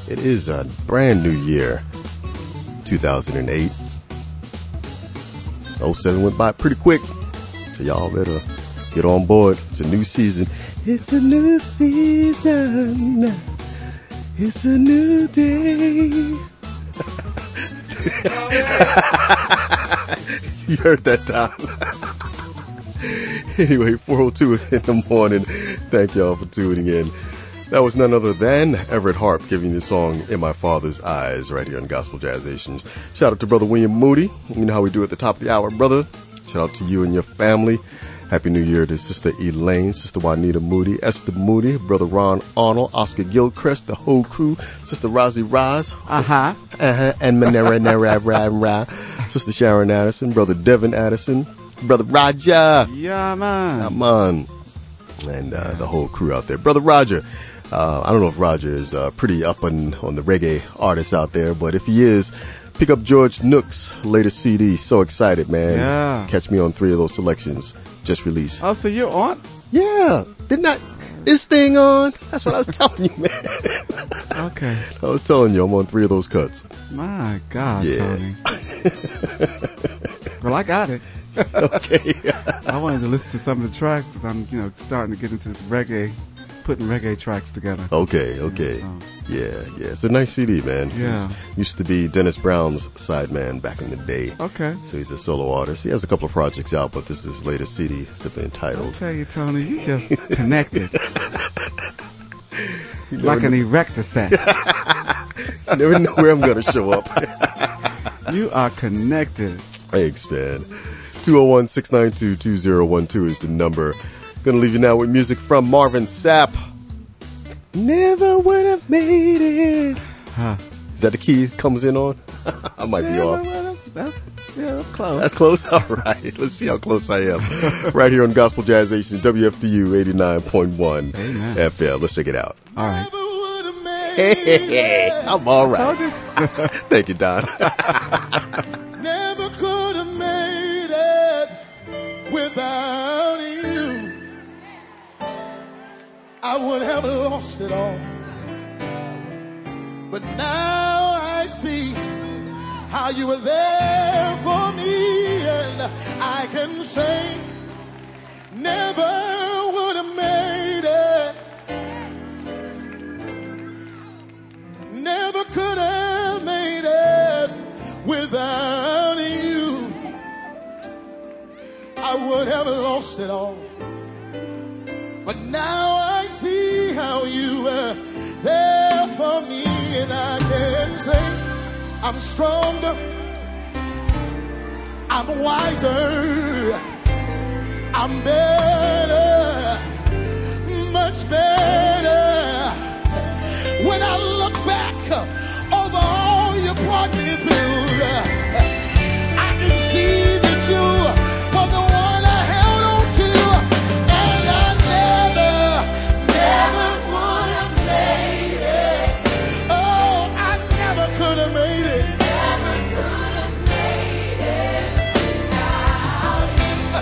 It is a brand new year, 2008. 07 went by pretty quick, so y'all better get on board. It's a new season. It's a new season. It's a new day. You heard that, Tom. Anyway, 4:02 in the morning. Thank y'all for tuning in. That was none other than Everett Harp giving you the song In My Father's Eyes right here on Gospel Jazz Nations. Shout out to Brother William Moody. You know how we do at the top of the hour, brother. Shout out to you and your family. Happy New Year to Sister Elaine, Sister Juanita Moody, Esther Moody, Brother Ron Arnold, Oscar Gilchrist, the whole crew, Sister Rosie Roz, and Manera, Sister Sharon Addison, Brother Devin Addison, Brother Roger. Yeah, man. Come on. And the whole crew out there. Brother Roger. I don't know if Roger is pretty up on the reggae artists out there, but if he is, pick up George Nook's latest CD. So excited, man. Yeah. Catch me on 3 of those selections just released. Oh, so you're on? Yeah. Didn't I? This thing on? That's what I was telling you, man. Okay. I was telling you, I'm on 3 of those cuts. My God, Yeah. Tony. Well, I got it. Okay. I wanted to listen to some of the tracks because I'm, starting to get into this reggae, putting reggae tracks together. Okay. Yeah. It's a nice CD, man. Yeah. He used to be Dennis Brown's sideman back in the day. Okay. So he's a solo artist. He has a couple of projects out, but this is his latest CD, simply I'll entitled. tell you, Tony, you just connected. Like an erector set. You never know where I'm going to show up. You are connected. Thanks, man. 201-692-2012 is the number. Gonna leave you now with music from Marvin Sapp. Never would have made it. Huh. Is that the key it comes in on? I might be off. That's close. That's close? All right. Let's see how close I am. Right here on Gospel Jazz Nation, WFDU 89.1 Amen. FM. Let's check it out. All right. Hey, I'm all right. Told you. Thank you, Don. Never could have made it without you. I would have lost it all. But now I see how you were there for me, and I can say never would have made it. Never could have made it without you. I would have lost it all. But now I see how you were there for me, and I can say I'm stronger, I'm wiser, I'm better, much better. When I look back over all you brought me through, I can see that you were the one I held on to, and I never would have made it. Oh, I never could have made it. Never could have made it without you.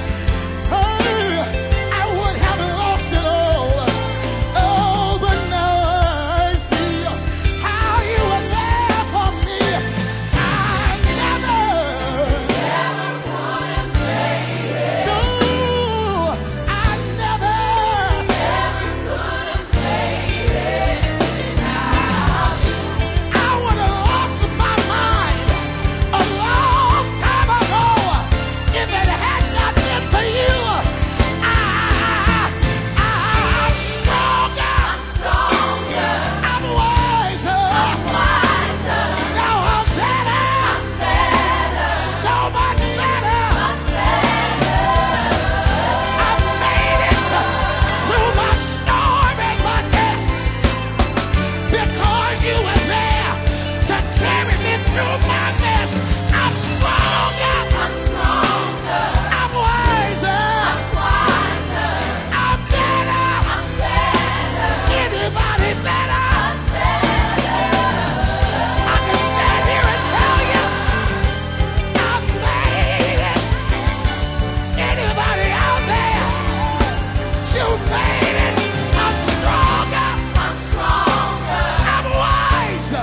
I would have lost it all. Oh, but now I see how you were there for me. I never would have made it. No, I never could have made it without you. I would have lost my mind a long time ago if it had not been for you. I'm stronger. I'm wiser. Now I'm better. So much better. I made it through my storm and my test because you were there to carry me through my mess. I'm stronger. I'm wiser. I'm better. Anybody better? I can stand here and tell you I made it. Anybody out there? You made it. I'm stronger. I'm wiser.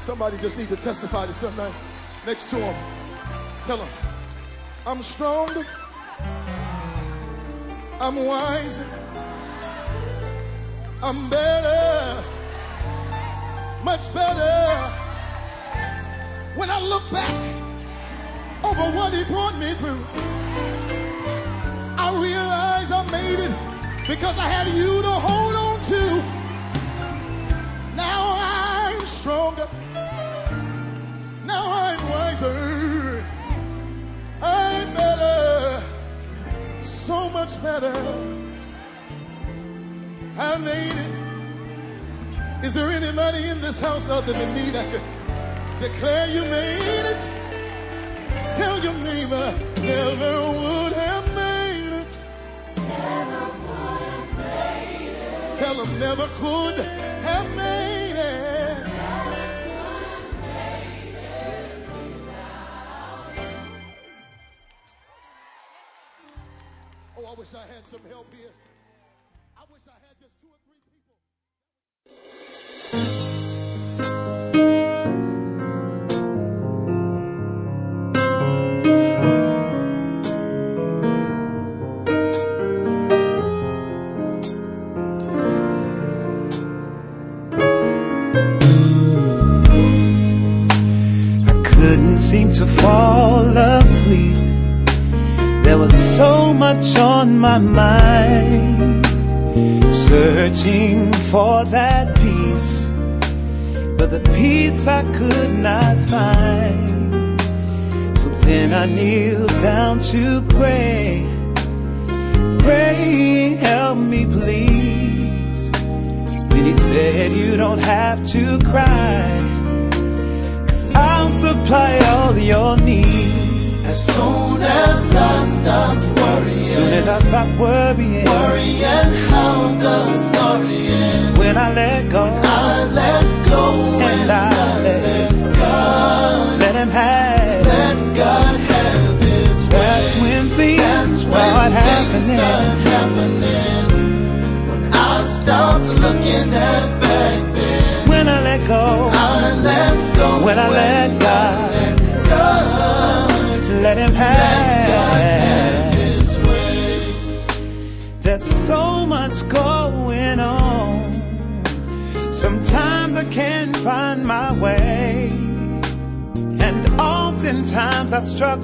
Somebody just need to testify to somebody next to him. Tell him, I'm stronger, I'm wiser, I'm better, much better. When I look back over what he brought me through, I realize I made it because I had you to hold on to. Now I'm stronger, now I'm wiser, I'm better, so much better. I made it. Is there anybody in this house other than me that can declare you made it? Tell your neighbor, never would have made it. Never would have made it. Tell them never could have made it. Never could have made it without you. Oh, I wish I had some help here. I wish I had just 2 or 3 people. Seemed to fall asleep. There was so much on my mind, searching for that peace, but the peace I could not find. So then I kneeled down to pray, pray, help me please. Then he said, you don't have to cry, I'll supply all your needs. As soon as I stopped worrying, soon as I stopped worrying how the story ends. When I let go, I let go, and I let God, let him have, let God have his way. That's when things start happening. When I stopped looking at back then. When I let go, I let go. When I let God, let him have his way. There's so much going on. Sometimes I can't find my way, and oftentimes I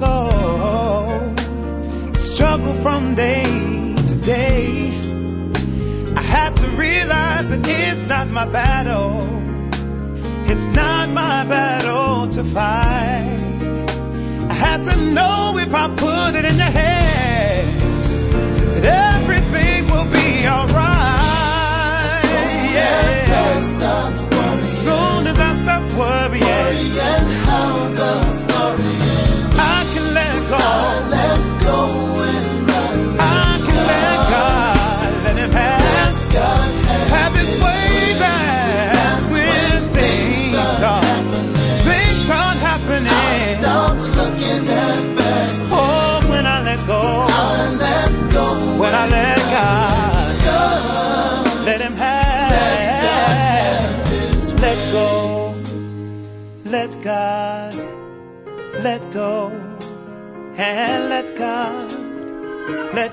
struggle from day to day. I had to realize that it's not my battle. It's not my battle to fight. I had to know if I put it in the hands that everything will be alright. As soon as I stopped worrying, soon as I stopped worrying how the story ends. I can let go. I let go and I can let God let him have his way. That's when things start happening. I stopped looking at back. Oh, when I let go, I let go. When I let God, let him have his way. Let go, let God, let go, and let God, let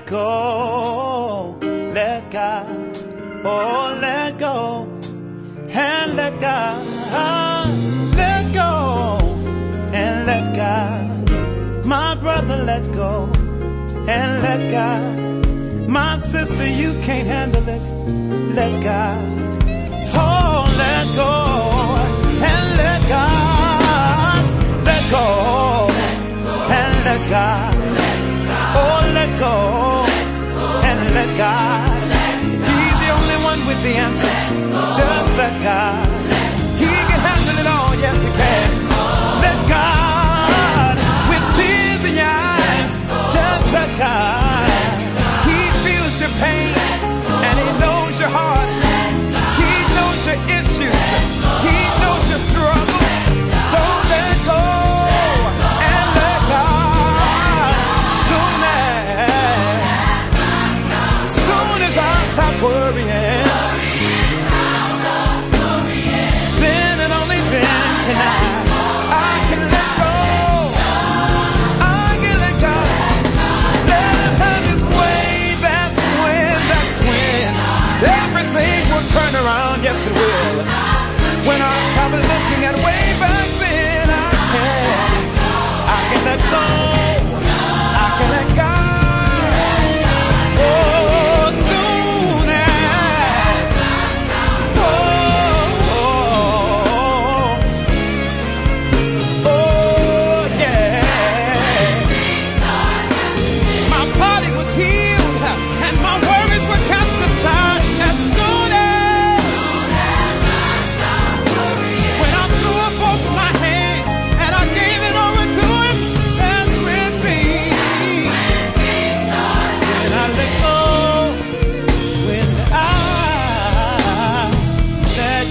go, let God, oh, let go, and let God, let go, and let God. My brother, let go, and let God. My sister, you can't handle it, let God. Oh, let go, and let God. Let go, and let God. Oh, let go, and let God. He's the only one with the answers. Just let God. He can handle it all, yes he can. Let God. With tears in your eyes, just let God. He feels your pain, and he knows your heart. He knows your issues. He knows your struggles. So let go and let God. Soon as I stop worrying When I stop looking at way back then, I can let go. I can let go. Oh, soon as. Oh, yeah. My body was healed and my worries were cast aside as soon as. When I threw up both my hands and I gave it over to him, that's when things. When I let go, when I let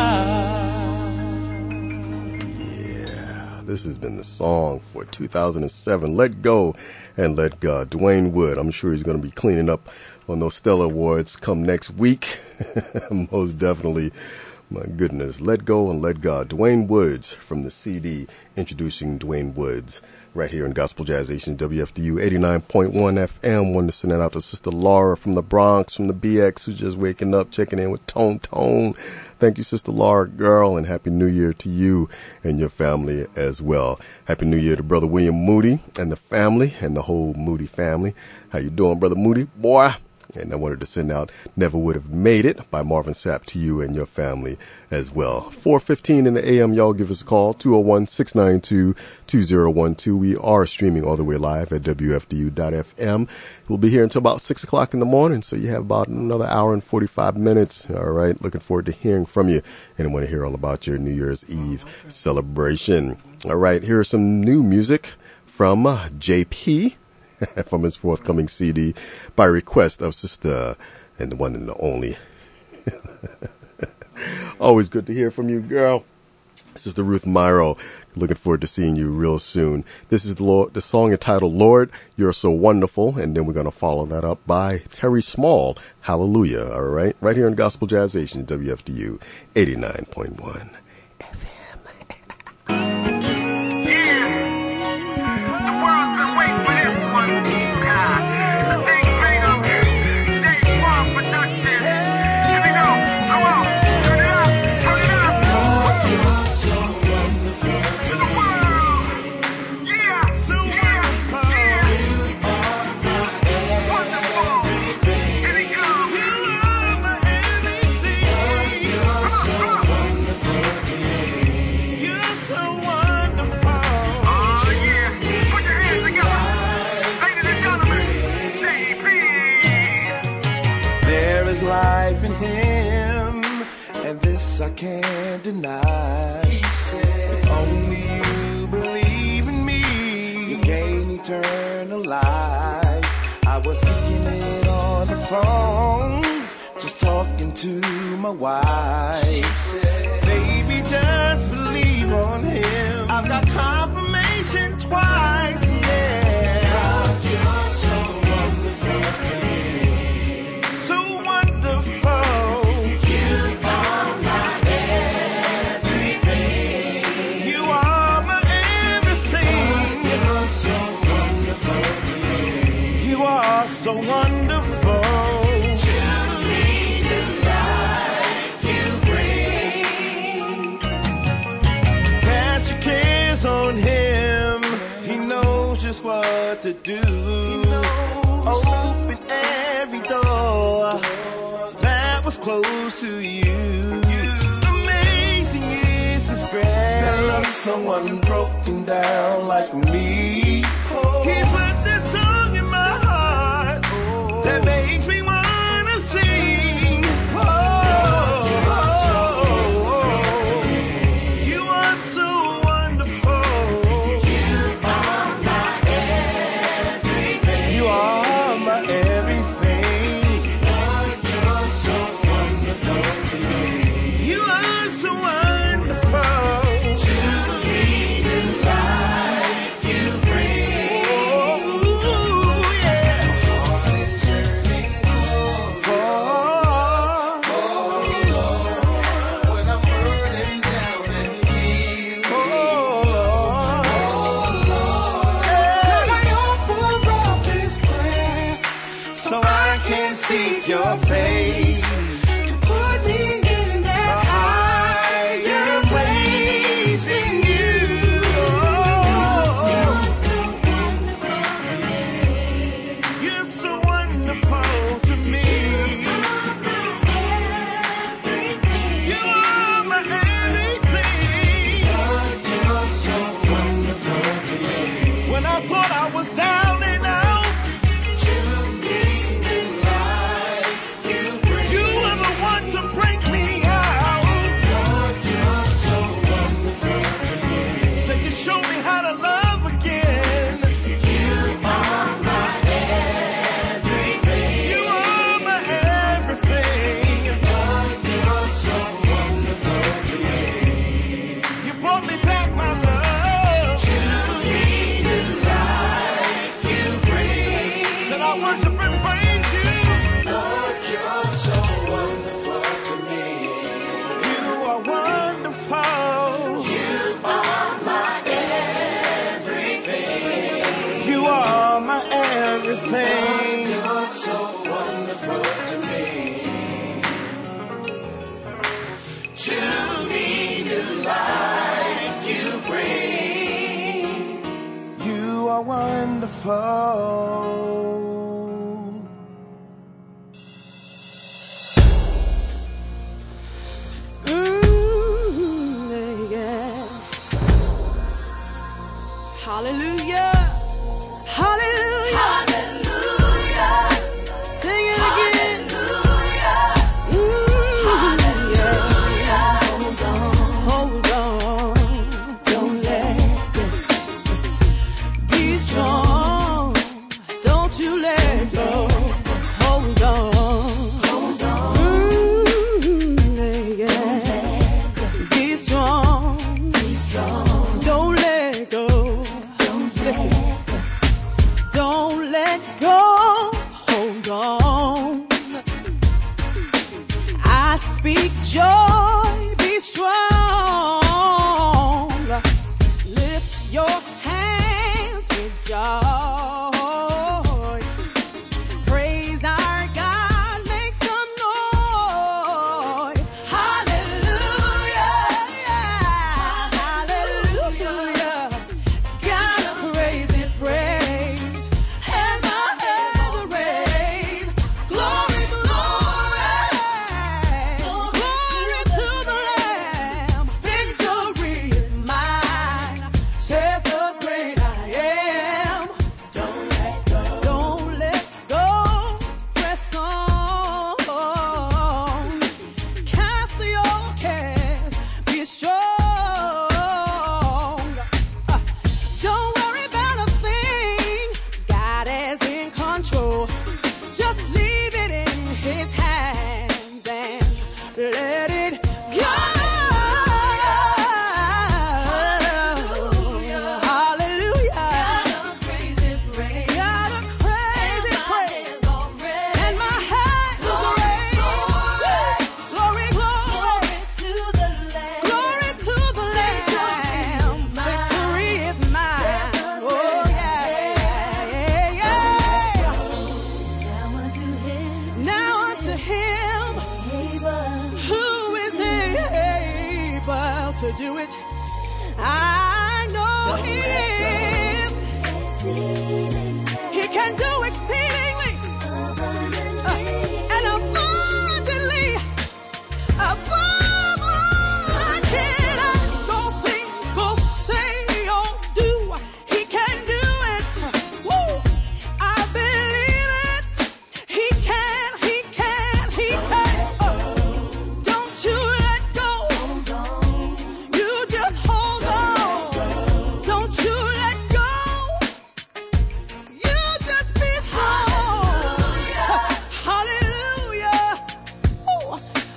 go. Yeah, this has been the song for 2007. Let Go and Let God. Dwayne Wood. I'm sure he's going to be cleaning up on those Stellar Awards come next week. Most definitely. My goodness. Let Go and Let God. Dwayne Woods from the CD introducing Dwayne Woods right here in Gospel Jazz Station WFDU 89.1 FM. Wanted to send that out to Sister Laura from the Bronx, from the BX, who's just waking up, checking in with Tone. Thank you, Sister Laura, girl, and Happy New Year to you and your family as well. Happy New Year to Brother William Moody and the family and the whole Moody family. How you doing, Brother Moody? Boy. And I wanted to send out Never Would Have Made It by Marvin Sapp to you and your family as well. 4:15 in the AM, y'all give us a call, 201-692-2012. We are streaming all the way live at WFDU.FM. We'll be here until about 6 o'clock in the morning, so you have about another hour and 45 minutes. All right, looking forward to hearing from you. And I want to hear all about your New Year's Eve celebration. All right, here's some new music from JP. From his forthcoming CD by request of Sister and the one and the only. Always good to hear from you, girl. Sister Ruth Myro. Looking forward to seeing you real soon. This is the song entitled Lord, You're So Wonderful. And then we're going to follow that up by Terry Small. Hallelujah. All right. Right here in Gospel Jazz Station, WFDU 89.1 FM. I can't deny. He said, if only you believe in me, you gain eternal life. I was kicking it on the phone, just talking to my wife. She said, baby, just believe on him. I've got confirmation twice, yeah. God, you're so wonderful to me. So wonderful. So wonderful to me, the life you bring. Cast your cares on him. He knows just what to do. Open every door that was closed to you. Amazing is his grace. That loves someone broken down like me. He put this song in my heart that makes me wanna sing. You are so wonderful. You are my everything. You are my everything. Lord, you're so wonderful to me. You are so wonderful to me. The life you bring. Oh, yeah. Seek your face to put me in that higher fall. Yeah. Hallelujah. Hallelujah. Hallelujah. Sing it again. Hallelujah. Hold on. Hold on. Don't let go. Be strong. Don't you let go. Hold on. Hold on. Yeah. Be strong. Be strong. Don't let go. Listen. Don't let go. Hold on. I speak joy. Be strong. Lift your hands with joy. Praise our God. Make some noise. Hallelujah. Hallelujah. Gotta praise it, praise. And my hands are raised. Glory, glory. Glory to the Lamb. Victory is mine. Says the great I am. Don't let go. Don't let go. Press on. Cast your cares. Be strong. Don't worry about a thing. God is in control. Just leave it in His hands and let it go. Hallelujah. Got a crazy praise. And my hands are raised. Glory, glory. Glory to the Lamb. Victory is mine. Oh, yeah. Now unto Him who is able to do it. I know He is. He can do exceedingly and abundantly above all I can ask or think or say or do. He can do it. Woo! I believe it. He can. Oh, don't you let go. You just hold on. Don't you let go. You just be strong. Hallelujah. Oh,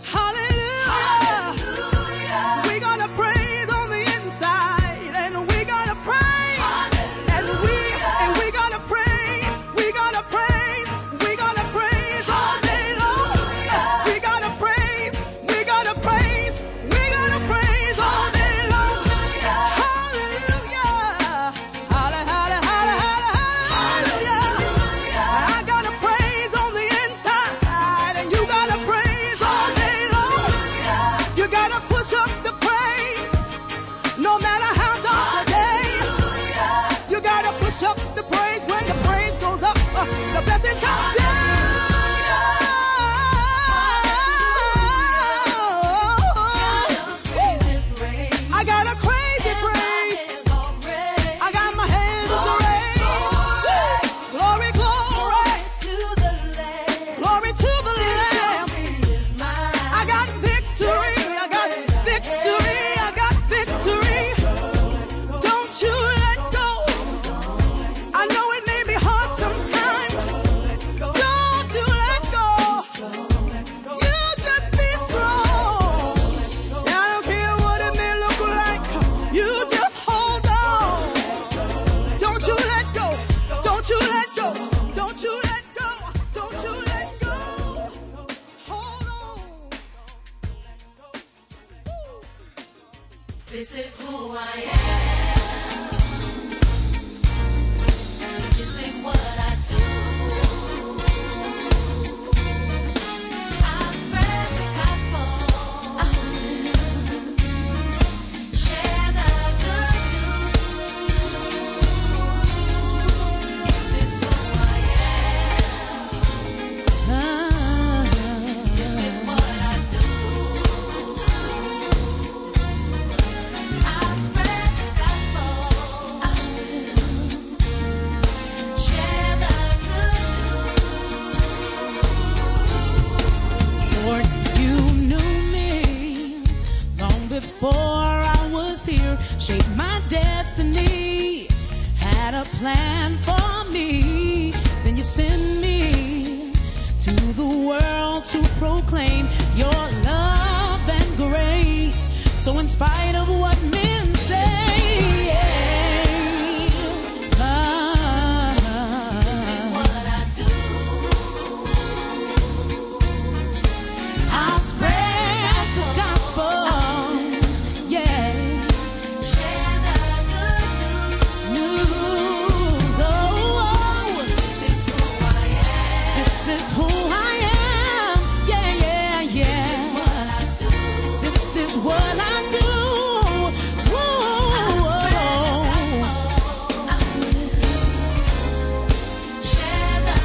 hallelujah. We gotta praise on the inside, and we gotta praise, and we gotta praise, we gotta praise, we gotta praise all day long. We gotta praise, we gotta praise, we gotta praise all day long. Hallelujah. Hallelujah. I gotta praise on the inside, and you gotta praise all day long. You gotta push up the praise, no matter how dark the day. You gotta push up the praise. When the praise goes up, the blessings come down. I got a crazy praise. I got my hands raised. Glory, glory. Glory to the Lamb. I got victory. I got victory. I got victory. Don't you let go. I know it may be hard sometimes. Don't you let go. You just be strong. I don't care what it may look like. You just hold on. Don't you let go. Don't you let go. Don't you let go. Don't you let go. Hold on. This is who I am. This is what I do. I spread the gospel. Share the good news. shaped my destiny, had a plan for me. Then you send me to the world to proclaim your love and grace. So in spite of what men say, I'll spread the gospel, yeah. Share the good news. Oh, this is who I am. This is who I am. Yeah, yeah, yeah. This is what I do. Share the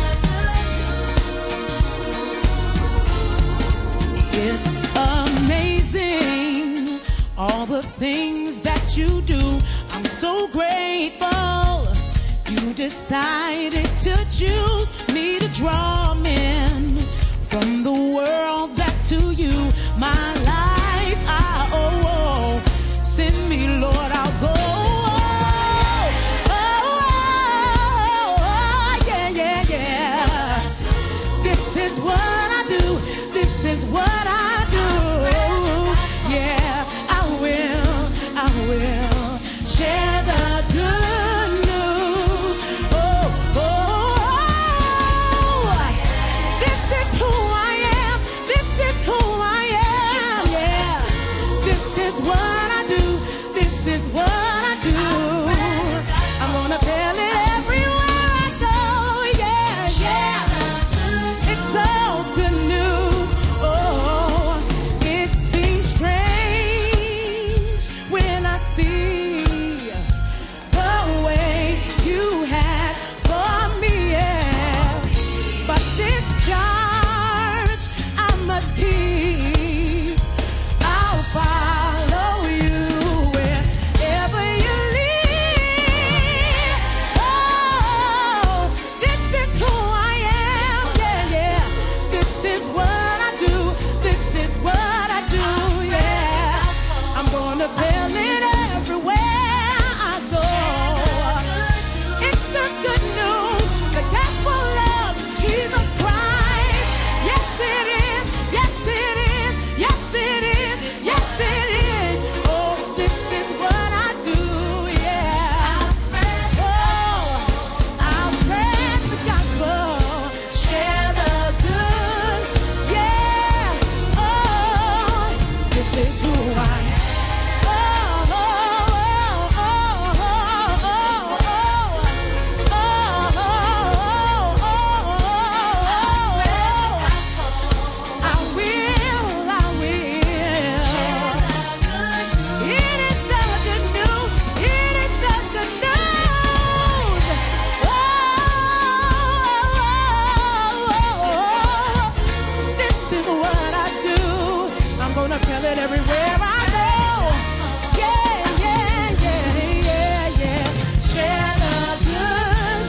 good news. It's amazing, all the things that you do. I'm so grateful you decided to choose me to draw men from the world back to you. My life I owe. Send me, Lord, I'll go. Yeah, yeah, yeah. This is what I do. This is what I do. Yeah, I will share the good news. Oh, this is who I am. This is who I am. Yeah, this is what I do. This is what I do. I'm gonna tell it everywhere I go. Yeah, yeah. It's all good news. Oh, it seems strange when I see the way you had for me. Yeah. But this charge I must keep. I'll follow you wherever you lead. Oh, this is who I am. Yeah, yeah. This is what I do. This is what I do. Yeah. I'm gonna tell it everywhere I go. It's the good news, the gospel of Jesus Christ. Yes, it is. Yes, it is. Yes, it is. Yes, it is. Oh, this is what I do. Yeah. I'll spread the gospel. Share the good. Yeah. Oh, this is who I am. Tell it everywhere I go. Yeah, yeah, yeah, yeah, yeah. Share the good.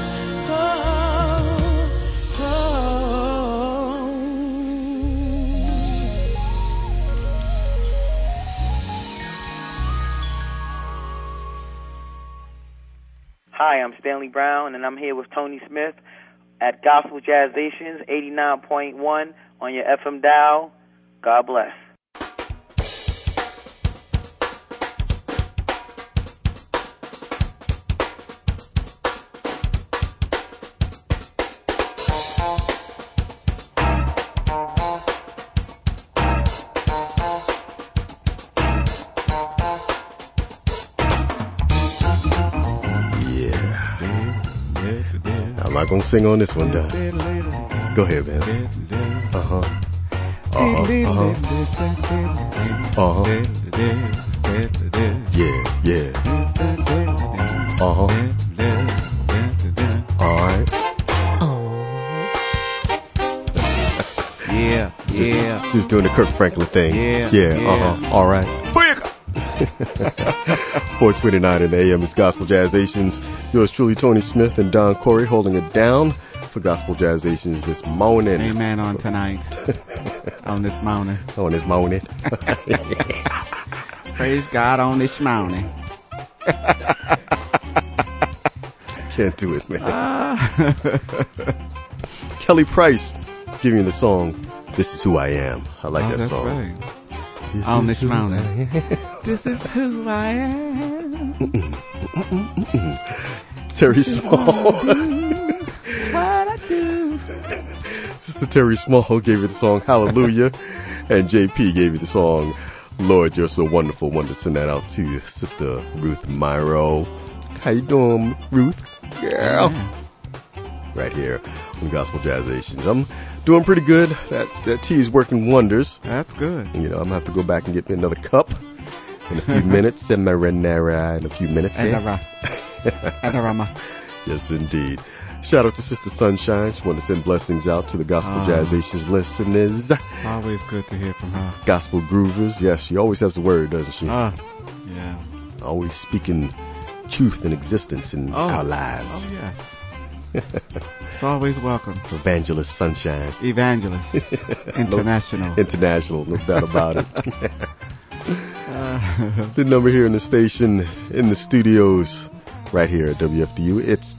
Hi, I'm Stanley Brown, and I'm here with Tony Smith at Gospel Jazzations 89.1 on your FM dial. God bless. I'm not gonna sing on this one, Don. Go ahead, man. Yeah, yeah. All right. Yeah. Just doing the Kirk Franklin thing. Yeah. All right. 4:29 in the AM is Gospel Jazzations. Yours truly, Tony Smith and Don Corey, holding it down for Gospel Jazzations this morning. Amen on tonight. On this morning. On this morning. Praise God on this morning. Can't do it, man. Kelly Price giving you the song, This Is Who I Am. I like that that's song. right. This On is this who mountain. I am. This is who I am. Terry Small. What I do. Sister Terry Small gave you the song Hallelujah. And JP gave you the song Lord, You're So Wonderful. Wanted to send that out to Sister Ruth Myro. How you doing, Ruth? Yeah. Right here on Gospel Jazzations. I'm doing pretty good. That tea is working wonders. That's good. You know, I'm going to have to go back and get me another cup in a few minutes. Semi-renara in a few minutes. Adarama. Yes, indeed. Shout out to Sister Sunshine. She wanted to send blessings out to the Gospel Jazzations listeners. Always good to hear from her. Gospel groovers. Yes, she always has a word, doesn't she? Yeah. Always speaking truth and existence in our lives. Oh, yes. It's always welcome. Evangelist Sunshine. Evangelist. International. International, no doubt about it. The number here in the station, in the studios, right here at WFDU, it's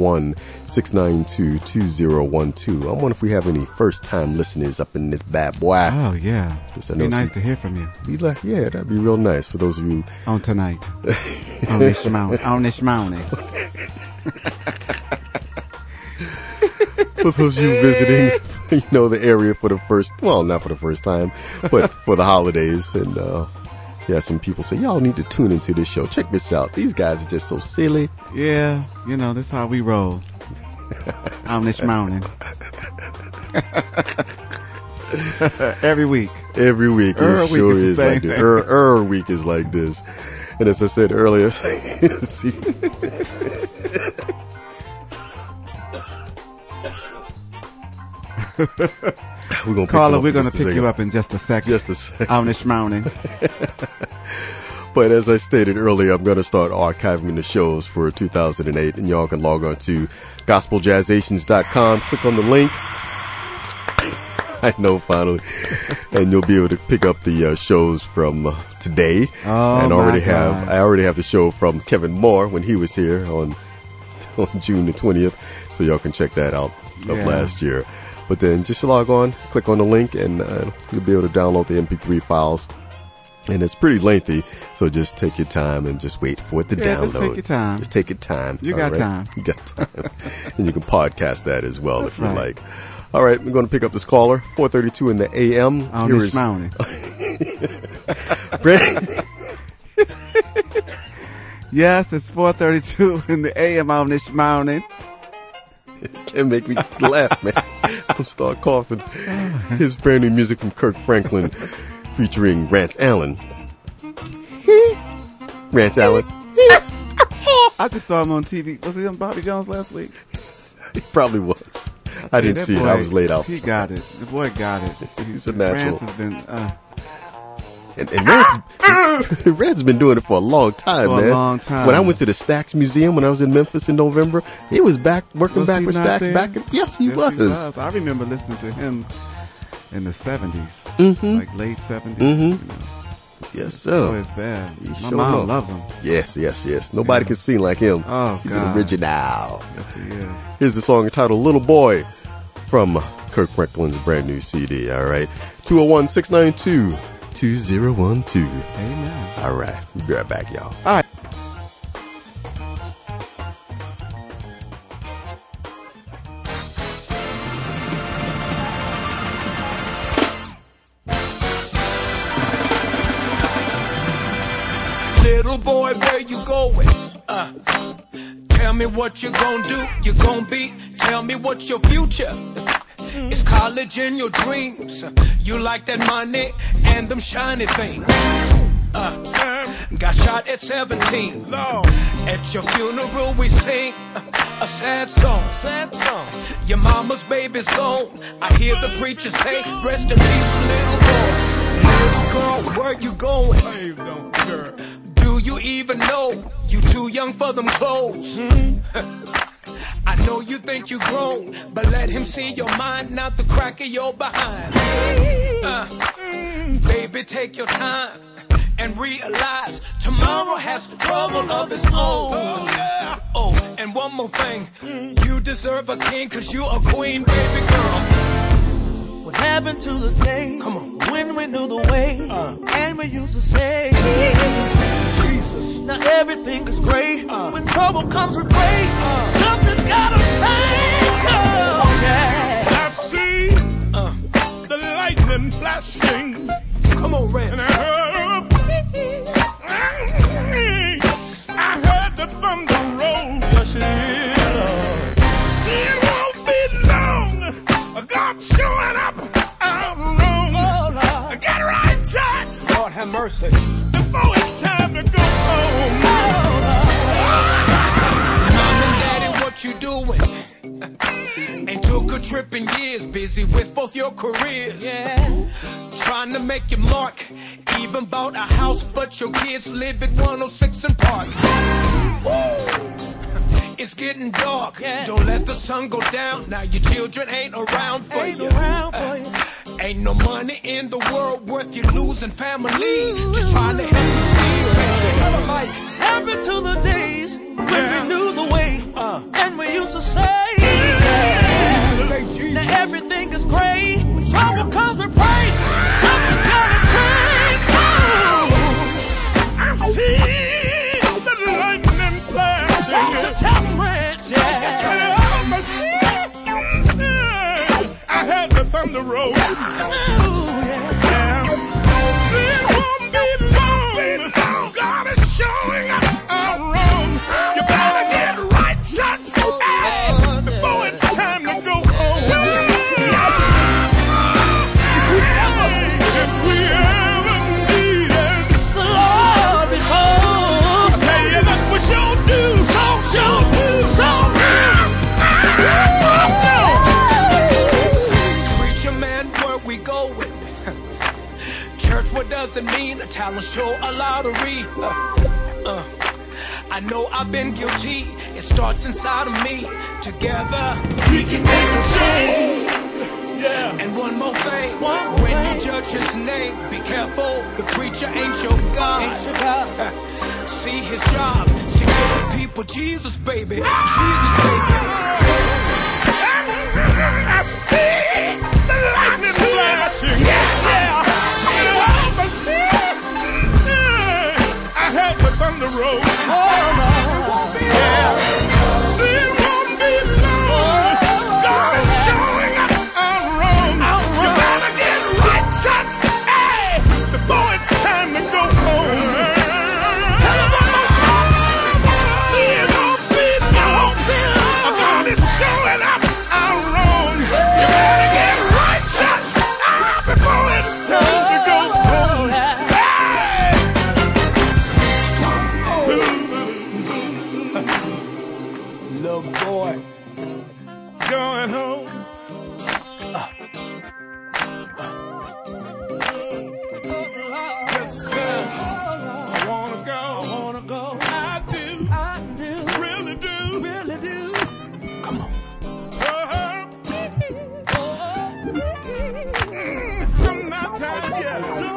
201-692-2012. I wonder if we have any first-time listeners up in this bad boy. Oh, yeah. Just, Be nice to hear from you. Yeah, that'd be real nice for those of you. On tonight. On this mountain. On this mountain. For those of you visiting, you know, the area for the first, well, not for the first time, but for the holidays. And, yeah, some people say, y'all need to tune into this show. Check this out. These guys are just so silly. Yeah, you know, that's how we roll. On this mountain. Every week. Every week. It sure is like this. Week is like this. And as I said earlier, see, Carla, we're going to pick you up in just a second. Just a second. On this mountain. But as I stated earlier, I'm going to start archiving the shows for 2008, and y'all can log on to gospeljazzations.com, click on the link. I know, finally. And you'll be able to pick up the shows from today. Oh, and I already God. have the show from Kevin Moore when he was here on June the 20th. So y'all can check that out of last year. But then just log on, click on the link, and you'll be able to download the MP3 files. And it's pretty lengthy, so just take your time and just wait for it to download. Just take your time. Just take your time. You got time. You got time. And you can podcast that as well if you right. like. All right, we're going to pick up this caller, 4:32 in the a.m. On Here this is- mountain. Yes, it's 4:32 in the a.m. on this mountain. Can't make me laugh, man. I'm start coughing. His brand new music from Kirk Franklin featuring Rance Allen. Rance Allen. I just saw him on TV. Was he on Bobby Jones last week? He probably was. I didn't That see it. boy, I was laid out. He got it. The boy got it. He's a natural. Rance has been And Rance has been doing it for a long time, For a man. long time. When I went to the Stax Museum when I was in Memphis in November, he was back working Was back he with not Stax. there? Yes, he was. I remember listening to him in the 70s, like late 70s. You know. Yes, Oh, sir. it's bad. He My sure mom know. loves him. Yes. Nobody can sing like him. Oh, He's God. an original. Yes, he is. Here's the song entitled Little Boy from Kirk Franklin's brand new CD. All right. 201-692-2012. Amen. All right. We'll be right back, y'all. All right. Little boy, where you going? Tell me what you gonna do, you gonna be. Tell me what's your future. It's college in your dreams. You like that money and them shiny things. Got shot at 17. At your funeral we sing a sad song. Your mama's baby's gone. I hear the preacher say, rest in peace, little boy. Little girl, where you going? Do you even know you too young for them clothes? I know you think you grown, but let him see your mind, not the crack of your behind. Baby, take your time and realize tomorrow has trouble of its own. Oh, and one more thing. You deserve a king because you a queen, baby girl. What happened to the days when we knew the way and we used to say, Jesus, now everything is great. When trouble comes we pray, something's gotta change. Oh, yeah. I see the lightning flashing. Come on, Red. And I heard the thunder roll. Yes, it is. See, it won't be long. God's showing up. I'm wrong. Oh, Get right, church. Lord have mercy. Before it's time to go home. Mom and Daddy, what you doing? Ain't took a trip in years, busy with both your careers. yeah. Trying to make your mark. Even bought a house, but your kids live at 106 and Park. It's getting dark. Yeah. Don't let the sun go down. Now your children ain't around for Ain't you. around for you. Ain't no money in the world worth you losing family. Just trying to help you feel, baby. Tell 'em like, Happened to the days when we knew the way and we used to say, now everything is great. When trouble comes we pray, something's gotta change. I see the lightning flashing. To tell them rich, yeah. I heard the thunder roll. See, it won't be long. God is showing up. I'm wrong. You better get right, church. Before it's time to go home. If we ever needed The Lord before. I tell you that we sure do. Sure do. preacher man, where we going? Church, what does it mean? A talent show, a lottery. I know I've been guilty. It starts inside of me. Together, we can make a change. Yeah. and one more thing. One more When you thing. judge his name, be careful. The preacher ain't your God. Ain't your God. See, his job is to give the people Jesus, baby. Jesus, baby. I see the lightning flashing. Yeah. I heard the thunder roll. See, it won't be long. God is showing up. I'm wrong. You better get right, church. Hey, before it's time to go home. Tell 'em one more time. See, it won't be long. God is showing up. I'm wrong. You better get right, church. Before it's time to go home. Hey. Little boy. Going home. Yes, sir. I wanna go. I do. Really do. Come on. I'm not tired yet.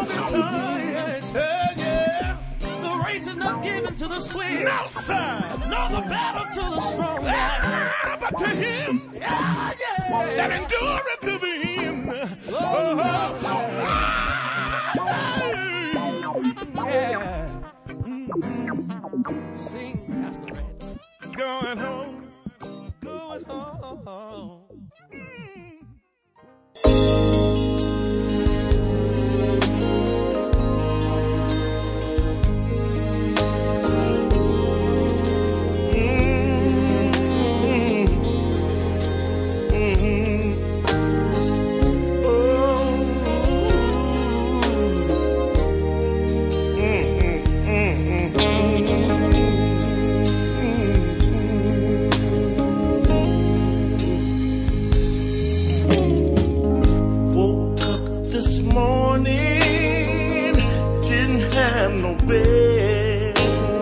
Yeah. The race is not given to the swift, No, sir. nor the battle to the strong. But to him that endureth to the end. Yeah. Sing, Pastor Randy. Going home. Woke up this morning, didn't have no bed,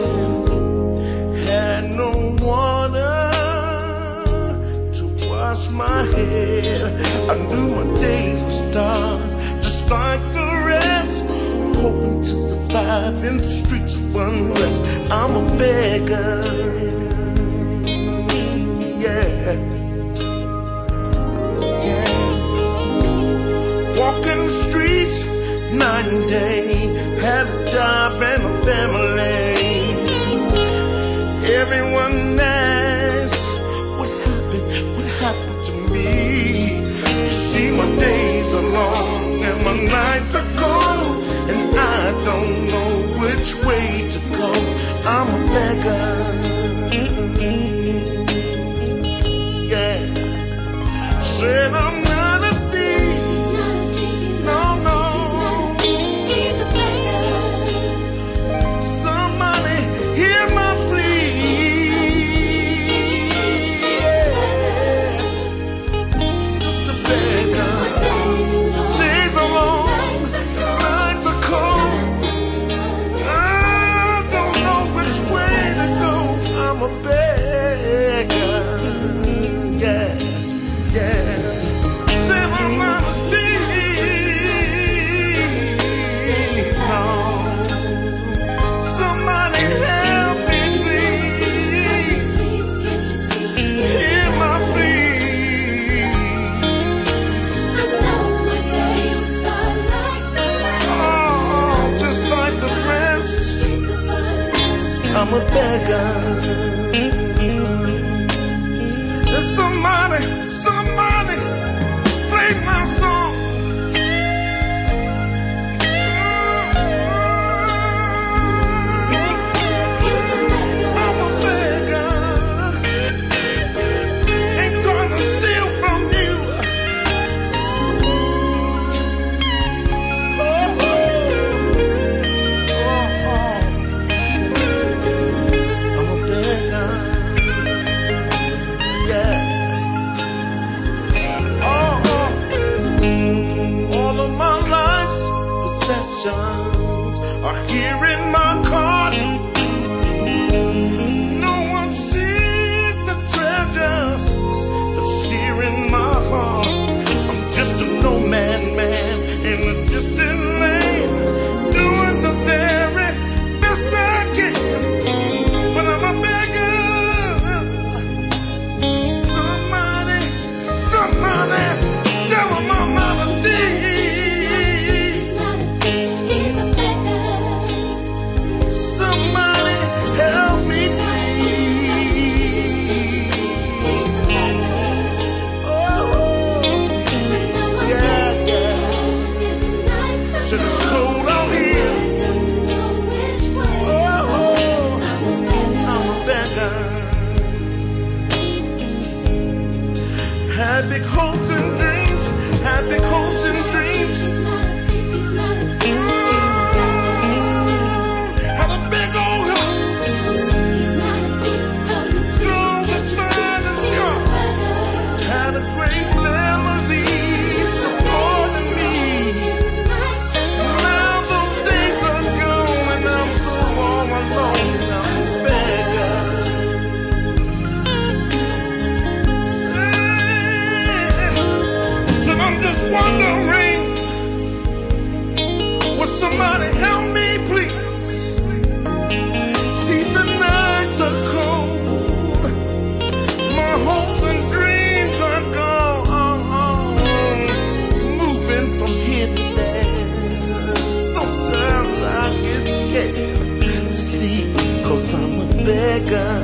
had no water to wash my head. I knew my days would start just like the rest, hoping to survive in the streets of unrest. I'm a beggar. Yeah. Yeah. Walking the streets night and day. Had a job and a family. Everyone asks, what happened to me? You see, my days are long and my nights are cold, and I don't know which way to go. I'm a beggar. Yeah. Said I'm not a thief. No, no. He's a beggar. Somebody hear my plea. Yeah. Just a beggar. Days are long, nights are cold. I don't know which way to go. I'm a beggar. Yeah, yeah. Say I'm not a thief. No. Somebody help me, please. Hear my plea. Oh, just like the rest, I'm a beggar. And somebody play my song. I'm a beggar. Ain't trying to steal from you. Oh, oh, oh. I'm a beggar. Yeah. Oh, oh. All of my life's possessions are here in my cart. No one sees the treasures that's here in my heart. I'm just a nomad man in a distant land, doing the very best I can. But I'm a beggar. Somebody, tell 'em I'm not a thief. Somebody help me, please. Oh, yeah, yeah. So it's cold out here. Oh, I'm a beggar. Had big hopes and dreams. Had big hopes and dreams. Had a big old house. Drove the finest cars. Had a great family supporting me. Now those days are gone and I'm so all alone. I'm a beggar. So I'm just wondering, will somebody help me, please? See, the nights are cold, my hopes and dreams are gone, moving from here to there. Sometimes I get scared, see, 'cause I'm a beggar.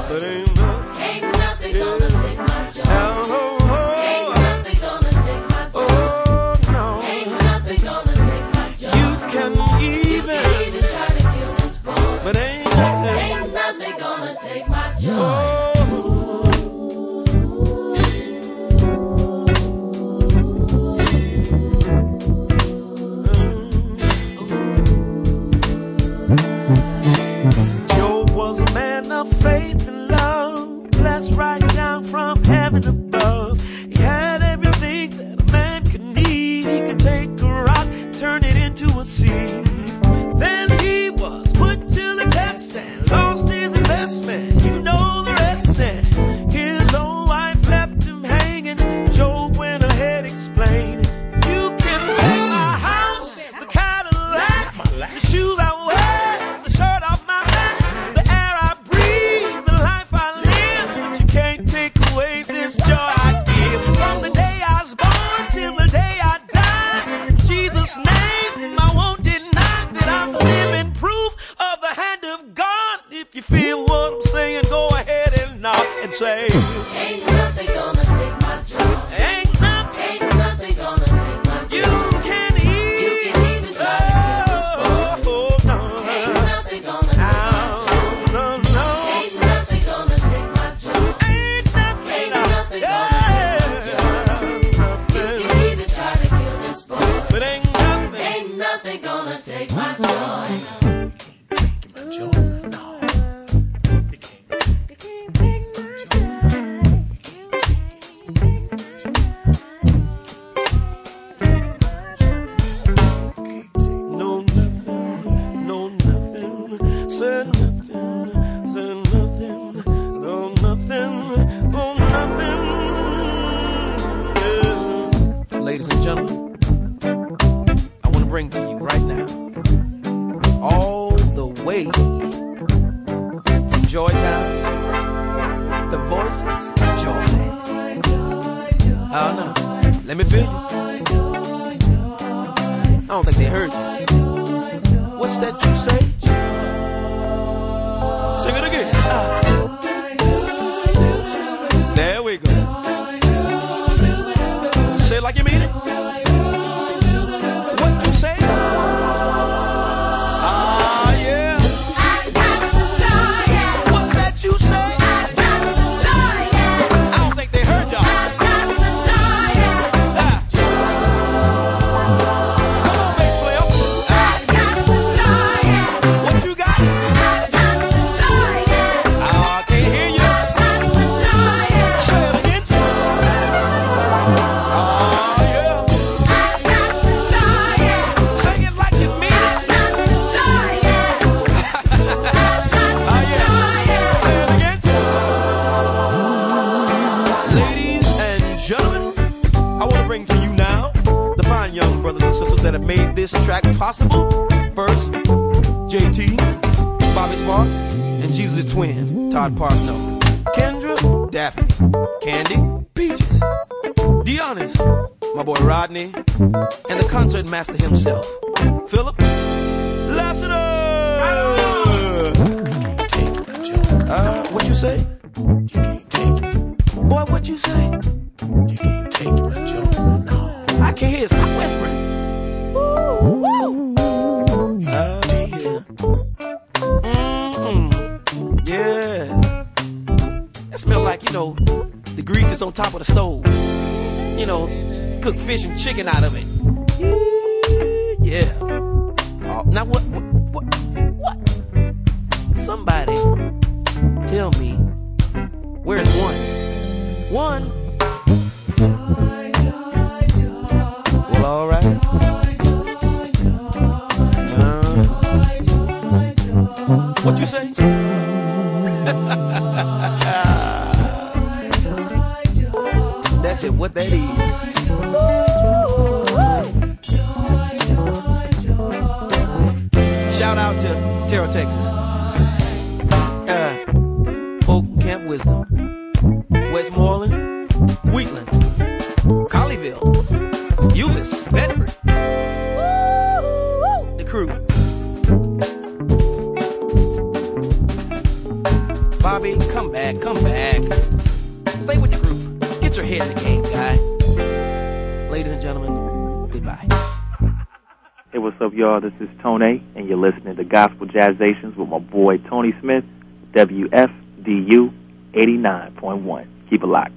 but ain't nothing gonna take my joy. Ain't nothing gonna take my joy. Oh no, ain't nothing gonna take my joy. You can even try to kill this boy, but ain't nothing gonna take my joy. Job was a man of faith and love, blessed right down from heaven above. He had everything that a man could need. He could take a rock, turn it into a sea. Then he was put to the test and lost his investment. You know the rest. And his own wife left him hanging. Job went ahead explaining, you can take my house, the Cadillac, the shoes I wear, the shirt off my back, the air I breathe, the life I live, but you can't take away this joy I give. From the day I was born till the day I die, in Jesus' name I won't deny that I'm living proof of the hand of God. If you feel what I'm saying, go ahead and knock and say, ain't nothing gonna take my joy. Ain't nothing gonna take my joy. You can even try to kill this boy. No. Ain't nothing gonna take my joy. No. Ain't nothing gonna take my joy. Ain't nothing gonna take my joy. You can even try to kill this boy, but ain't nothing gonna take my joy. My joy. No. Ladies and gentlemen, I want to bring to you right now, all the way from Joytown, the voices of joy. Oh no, let me feel you. I don't think they heard you. What's that you say? Sing it again. There we go. Say it like you mean it. What you say? Ah, yeah. I got the joy, yeah. What's that you say? I got the joy, yeah. I don't think they heard y'all. I got the joy, yeah. Come on, bass player. I got the joy, yeah. What you got? I got the joy, yeah. I can't hear you. I got the joy, yeah. Say it again. That have made this track possible. First, JT, Bobby Sparks, and Jesus' twin, Todd Parknow. Kendra, Daphne, Candy, Peaches, Deonis, my boy Rodney, and the concert master himself, Philip Lassiter. What you say? You can't take it. Boy, what you say? You can't take my joy. No. I can't hear it. Stop whispering. Yeah. That smell like, the grease is on top of the stove. Cook fish and chicken out of it. Yeah. Now what? Somebody tell me, where's one? One? Well, all right. What you say? That's it, what that is. Shout out to Terrell, Texas. Oak Camp Wisdom, Westmoreland, Wheatland, Colleyville, Euless, Bedford. The crew. Bobby, come back, come back. Stay with the group. Get your head in the game, guy. Ladies and gentlemen, goodbye. Hey, what's up, y'all? This is Tony, and you're listening to Gospel Jazzations with my boy Tony Smith, WFDU 89.1. Keep it locked.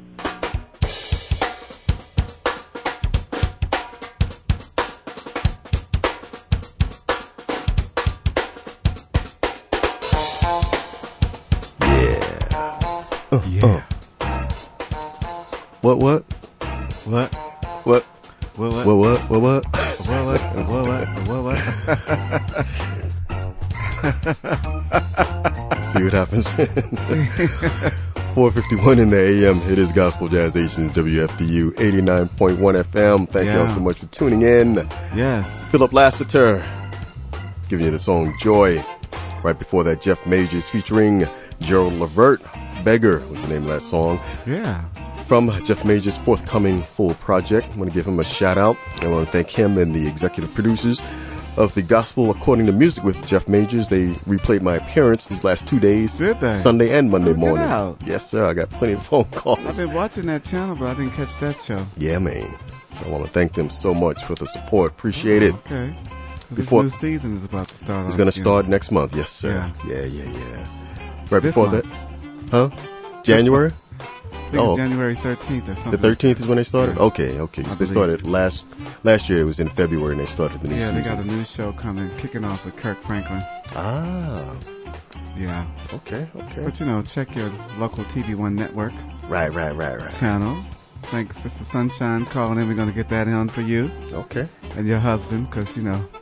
What? What? What? What? What? See what happens. 4:51 in the AM. It is Gospel Jazzations, WFDU 89.1 FM. Thank y'all so much for tuning in. Yes. Philip Lassiter giving you the song Joy. Right before that, Jeff Majors featuring Gerald Levert. Beggar was the name of that song. Yeah. From Jeff Majors' forthcoming full project. I want to give him a shout out. I want to thank him and the executive producers of the Gospel According to Music with Jeff Majors. They replayed my appearance these last 2 days. Did they? Sunday and Monday morning. Out. Yes, sir. I got plenty of phone calls. I've been watching that channel, but I didn't catch that show. Yeah, man. So I want to thank them so much for the support. Appreciate it. Okay. Before this new season is about to start. It's going to start next month. Yes, sir. Yeah. Right This before month. that. Huh? January? I think it's January 13th or something. The 13th is when they started? Yeah. Okay. So they started last year. It was in February and they started the new season. Yeah, they got a new show kicking off with Kirk Franklin. Ah. Yeah. Okay. But check your local TV1 network. Right. Channel. Thanks, Sister Sunshine, calling in. We're going to get that on for you. Okay. And your husband, because,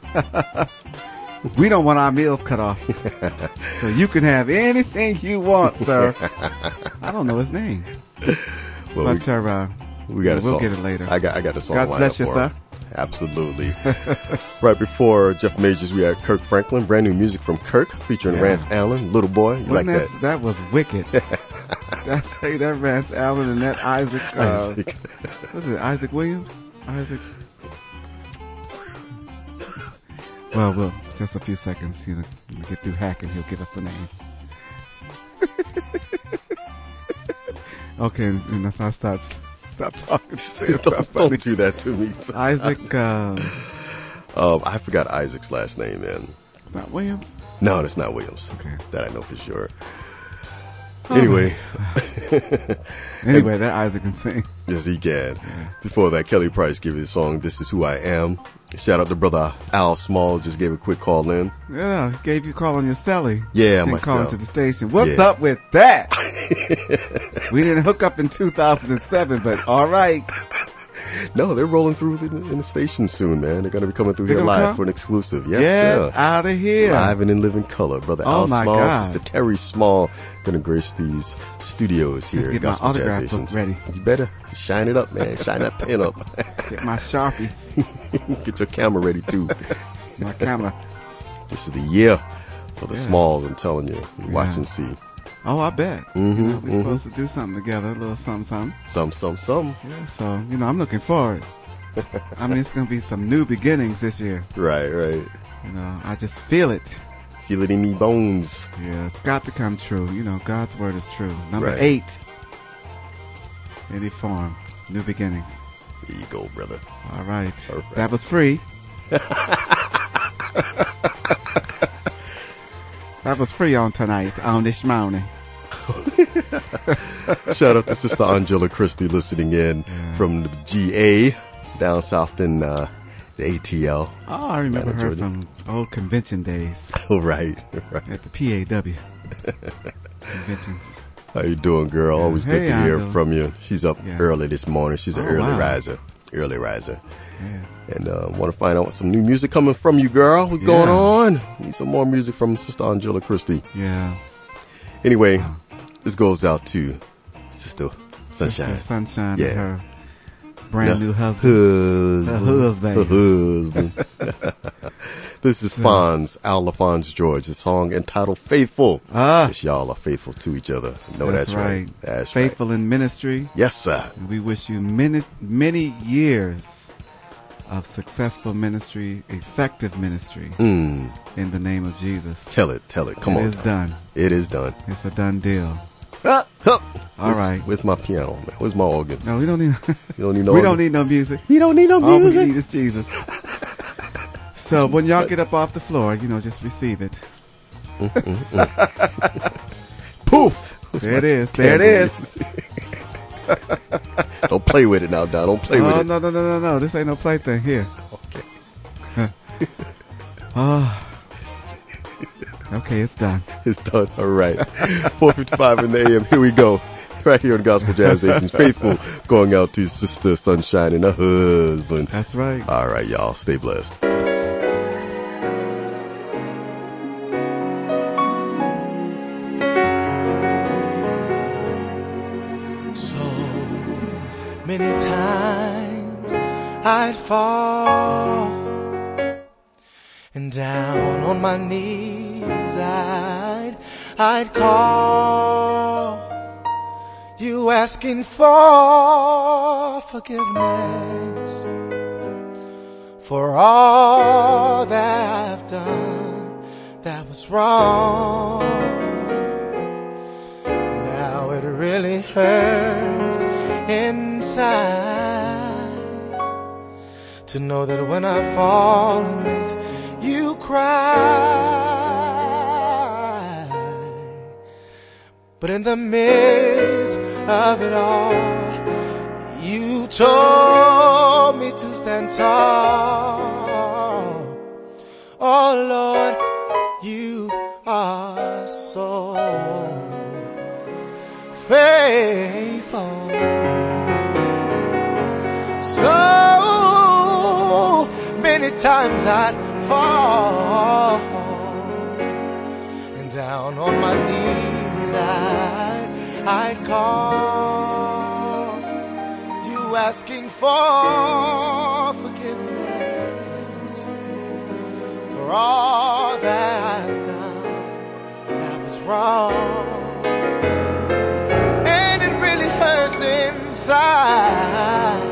we don't want our meals cut off. So you can have anything you want, sir. I don't know his name. Well, but we got a we'll song. get it later. I got a song. God bless you, sir. Absolutely. Right before Jeff Majors, we had Kirk Franklin, brand new music from Kirk, featuring Rance Allen, Little Boy. You like that? That was wicked. that Rance Allen and that Isaac. What's it? Isaac Williams? Isaac. Well, just a few seconds. When we get through hacking, he'll give us the name. Okay, and if I stop talking, don't do that to me. Isaac. I forgot Isaac's last name, man. It's not Williams? No, it's not Williams. Okay. That I know for sure. Anyway. Anyway, that Isaac can sing. Yes, he can. Yeah. Before that, Kelly Price gave you the song, This Is Who I Am. Shout out to brother Al Small, just gave a quick call in. Yeah, he gave you a call on your celly. Yeah, myself. Calling to the station. What's up with that? We didn't hook up in 2007, but all right. No, they're rolling through in the station soon, man. They're going to be coming through here live for an exclusive. Yes, sir. Out of here. Live and in living color. Brother Al Small, Sister Terry Small, going to grace these studios here at Gospel Jazzations. Ready. You better shine it up, man. Shine that pen up. Get my Sharpie. Get your camera ready, too. My camera. This is the year for the Smalls, I'm telling you. Watch and see. Oh, I bet. We're supposed to do something together, a little something. Some. Yeah, so, I'm looking forward. I mean, it's going to be some new beginnings this year. Right. I just feel it. Feel it in me bones. Yeah, it's got to come true. God's word is true. Number 8. Any form. New beginnings. There you go, brother. All right. That was free. That was free on tonight, on this morning. Shout out to Sister Angela Christie listening in from the GA down south in the ATL. Oh, I remember her from old convention days. Oh, right. At the PAW conventions. How you doing, girl? Always good to hear from you. She's up early this morning. She's an early riser. Yeah. And want to find out some new music coming from you, girl. What's going on? Need some more music from Sister Angela Christie. Yeah. Anyway, this goes out to Sister Sunshine. Sister Sunshine and her brand new husband. Her husband. This is Fonz, Al LaFonz George, the song entitled Faithful. Yes, y'all are faithful to each other. That's right. That's faithful in ministry. Yes, sir. And we wish you many years of successful ministry, effective ministry, in the name of Jesus. Tell it. Come on. It is done. It is done. It's a done deal. All right. Where's my piano, man? Where's my organ? No, we don't need. You don't need no We organ? don't need no music. You don't need no All we music? need is Jesus. So when y'all get up off the floor, just receive it. Poof! There it is. There it is. Don't play with it now, Don. Don't play with Oh, it. no. This ain't no plaything here. Okay. Okay, it's done. It's done. All right. 4:55 in the AM. Here we go. Right here on Gospel Jazz Stations. Faithful going out to Sister Sunshine and her husband. That's right. All right, y'all. Stay blessed. So many times I'd fall, and down on my knees I'd call you, asking for forgiveness for all that I've done that was wrong. Now it really hurts inside to know that when I fall, it makes you cry. But in the midst of it all, you told me to stand tall. Oh Lord, you are so faithful. So many times I'd fall, and down on my knees I'd call you, asking for forgiveness for all that I've done that was wrong. And it really hurts inside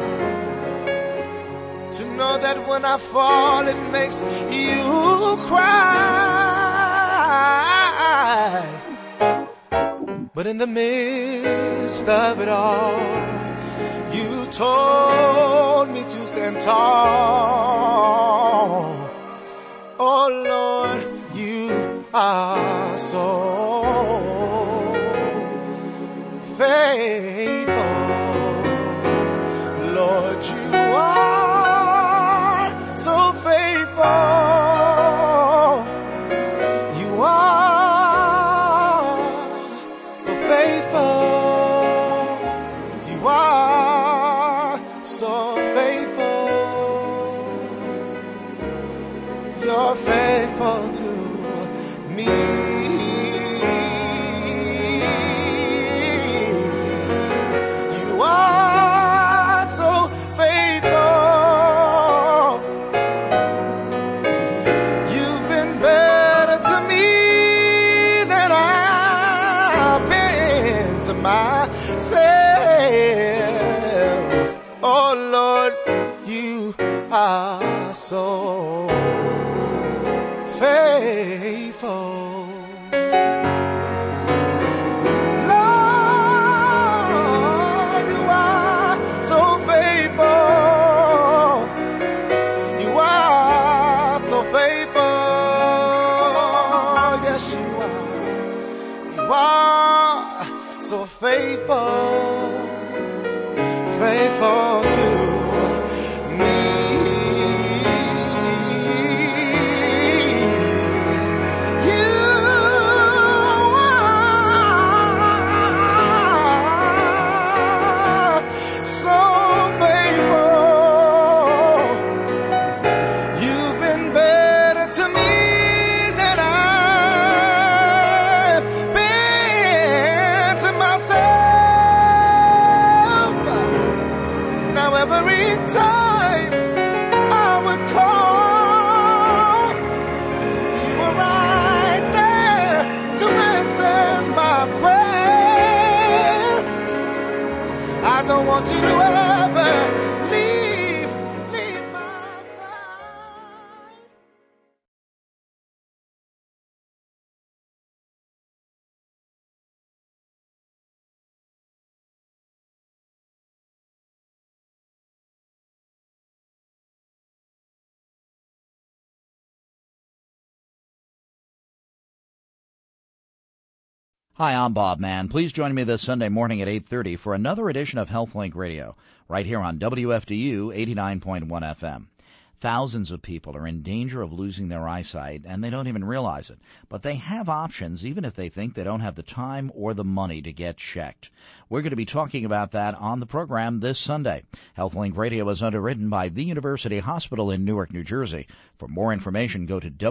to know that when I fall, it makes you cry. But in the midst of it all, you told me to stand tall. Oh Lord, you are so faithful. Lord, you are so faithful. You are so faithful. You are so faithful. You're faithful to me. You are so faithful. You've been better to me than I've been to myself. Oh Lord, you are so faithful. Lord, you are so faithful. You are so faithful. Yes, you are. You are so faithful. Faithful to me. You are so faithful. You've been better to me than I've been to myself. Now every time I would call, you were right there to answer my prayer. I don't want you to ever Hi, I'm Bob Mann. Please join me this Sunday morning at 8:30 for another edition of HealthLink Radio, right here on WFDU 89.1 FM. Thousands of people are in danger of losing their eyesight, and they don't even realize it. But they have options, even if they think they don't have the time or the money to get checked. We're going to be talking about that on the program this Sunday. HealthLink Radio is underwritten by The University Hospital in Newark, New Jersey. For more information, go to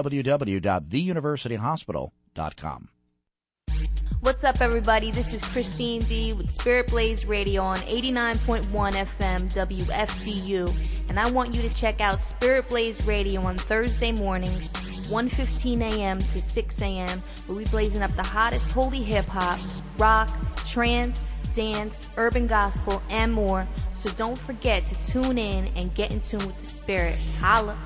www.theuniversityhospital.com. What's up, everybody? This is Christine B. with Spirit Blaze Radio on 89.1 FM WFDU, and I want you to check out Spirit Blaze Radio on Thursday mornings, 1:15 a.m. to 6 a.m., where we blazing up the hottest holy hip-hop, rock, trance, dance, urban gospel, and more. So don't forget to tune in and get in tune with the Spirit. Holla!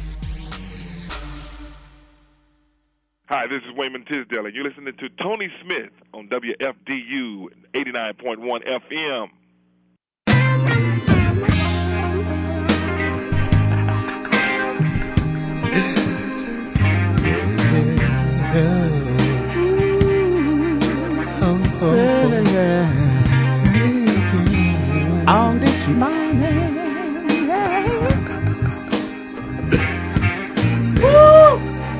Hi, this is Wayman Tisdale, and you're listening to Tony Smith on WFDU 89.1 FM. On this morning, woo!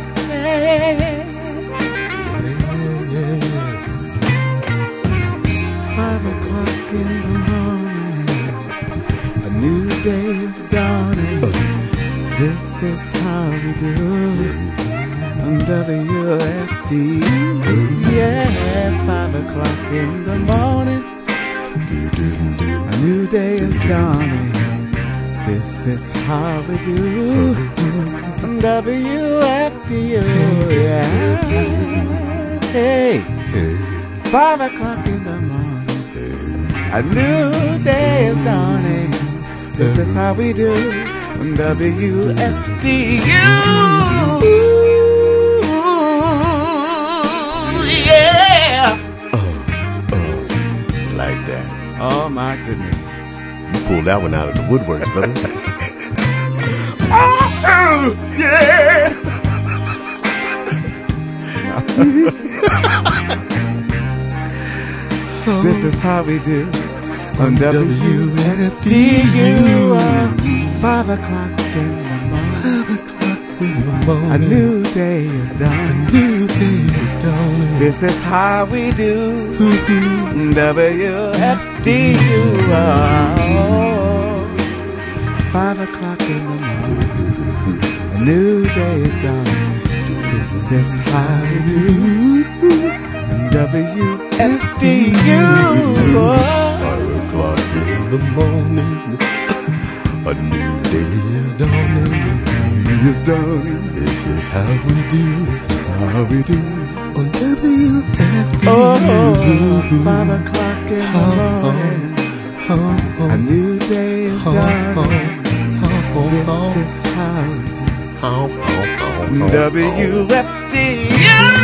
5 o'clock in the morning, a new day is dawning. This is how we do on WFD. Yeah, 5 o'clock in the morning, a new day is dawning. This is how we do on WFDU. Yeah. Hey, 5 o'clock in the morning, a new day is dawning. This is how we do on WFDU. Yeah. Like that. Oh my goodness. You pulled that one out of the woodwork, brother. Oh, yeah. This is how we do on WFDU. 5 o'clock in the morning, a new day is dawning. This is how we do WFDU. 5 o'clock in the morning, a new day is dawning. This is how we do WFDU. 5 o'clock in the morning, a new day is dawning. Is dawning. This is how we do. This is how we do on WFDU. Oh, 5 o'clock in the morning, a new day is dawning. This is how we do WFDU.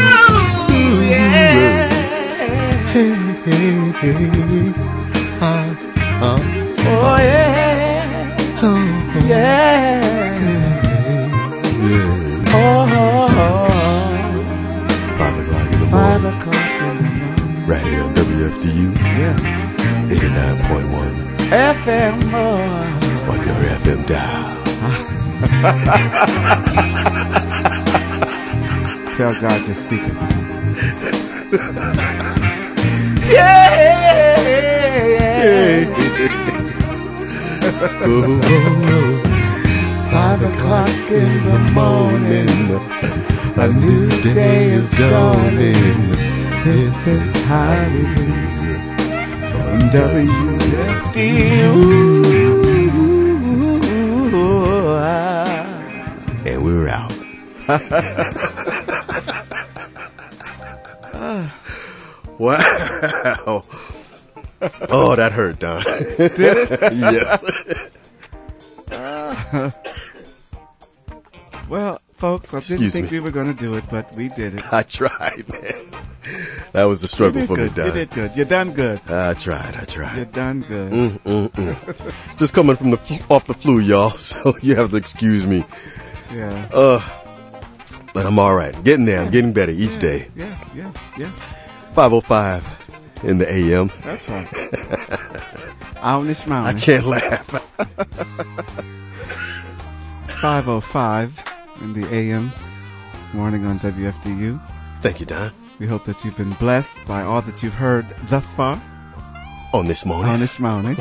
Yeah. Hey, hey, hey. Oh, yeah. Yeah. Yeah. Oh, 5 o'clock in the 5 morning. o'clock in the morning. Right here on WFDU. Yes. 89.1. FM. On your FM dial. Tell God your secrets. Yeah. Oh, 5 o'clock in the morning, a new day is dawning. this is how we do on WFDU. And we're out. Wow. Oh, that hurt, Don. Did it? Yes. Well, folks, I didn't think we were going to do it, but we did it. I tried, man. That was the struggle for me, Don. You did good. You done good. I tried. You done good. Just coming from off the flu, y'all, so you have to excuse me. Yeah. But I'm all right. Getting there. I'm getting better each day. Yeah. 5 5:05 in the AM. That's right. Ownish Mountain. I can't laugh. 5:05 in the AM. Morning on WFDU. Thank you, Don. We hope that you've been blessed by all that you've heard thus far. On this morning. On this morning.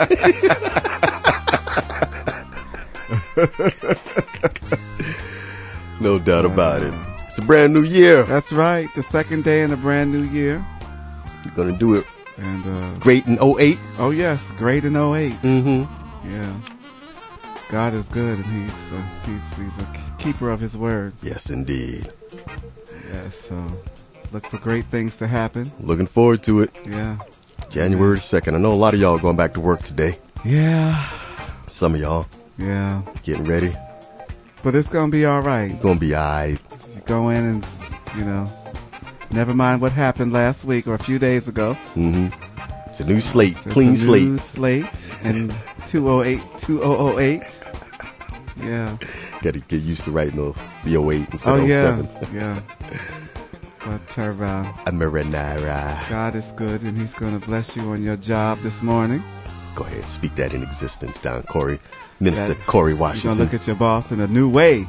No doubt about it. It's a brand new year. That's right. The second day in a brand new year. You're going to do it and great in 08. Oh, yes. Great in 08. Mm-hmm. Yeah. God is good, and he's a keeper of his word. Yes, indeed. Yes, so look for great things to happen. Looking forward to it. Yeah. January 2nd. I know a lot of y'all going back to work today. Yeah. Some of y'all. Yeah. Getting ready. But it's going to be all right. It's going to be all right. You go in and, never mind what happened last week or a few days ago. Mm-hmm. It's a new slate. Clean slate. New slate. And 2008. Yeah. Got to get used to writing the 08 instead of 07. Yeah. But Marinara. God is good, and he's going to bless you on your job this morning. Go ahead, speak that in existence, Don Corey. Minister Corey Washington. You're going to look at your boss in a new way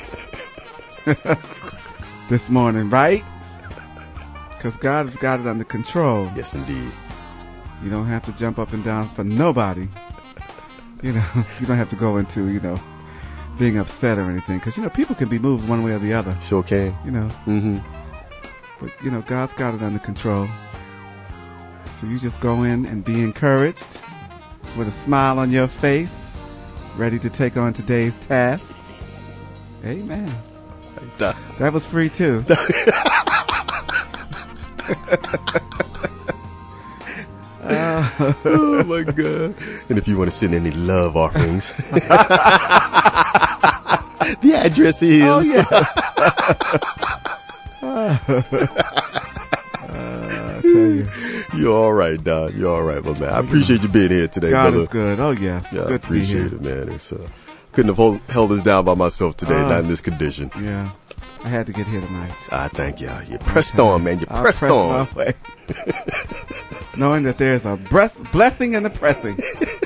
this morning, right? Because God has got it under control. Yes, indeed. You don't have to jump up and down for nobody. You don't have to go into, being upset or anything. Because, people can be moved one way or the other. Sure can. Mm-hmm. But, God's got it under control. So you just go in and be encouraged with a smile on your face, ready to take on today's task. Amen. That was free, too. Oh, my God. And if you want to send any love offerings, the address is... Oh, yes. I tell you. You're all right, Don. You're all right, my man. I appreciate you being here today, God brother. is good. Oh, yes. Yeah, good I appreciate to be here. it, man. It's, couldn't have held this down by myself today, not in this condition. Yeah. I had to get here tonight. Thank you. You pressed on, man. You pressed on. My way. Knowing that there's a blessing in the pressing.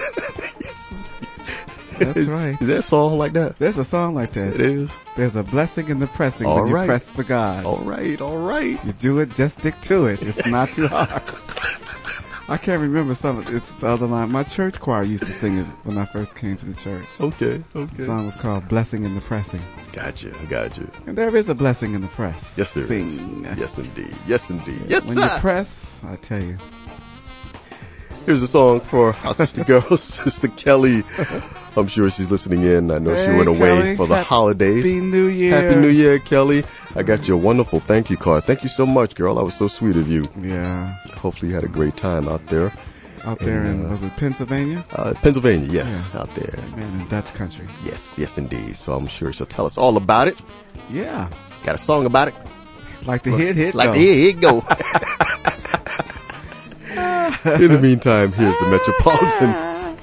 That's right. Is there a song like that? There's a song like that. It is. There's a blessing in the pressing all when right. you press for God. All right. You do it, just stick to it. It's not too hard. I can't remember it's the other line. My church choir used to sing it when I first came to the church. Okay. The song was called Blessing in the Pressing. Gotcha. And there is a blessing in the press. Yes, there is. Yes, indeed. Yes, when you press, I tell you. Here's a song for our sister girl, Sister Kelly. I'm sure she's listening in. I know she went away Kelly, for the holidays. Happy New Year. Happy New Year, Kelly. I got you a wonderful thank you card. Thank you so much, girl. That was so sweet of you. Yeah. Hopefully you had a great time out there. Out there in, was it Pennsylvania? Pennsylvania, yes. Yeah. Out there. Man, in Dutch country. Yes, indeed. So I'm sure she'll tell us all about it. Yeah. Got a song about it. Like the hit like go. The hit go. In the meantime, here's the Metropolitan.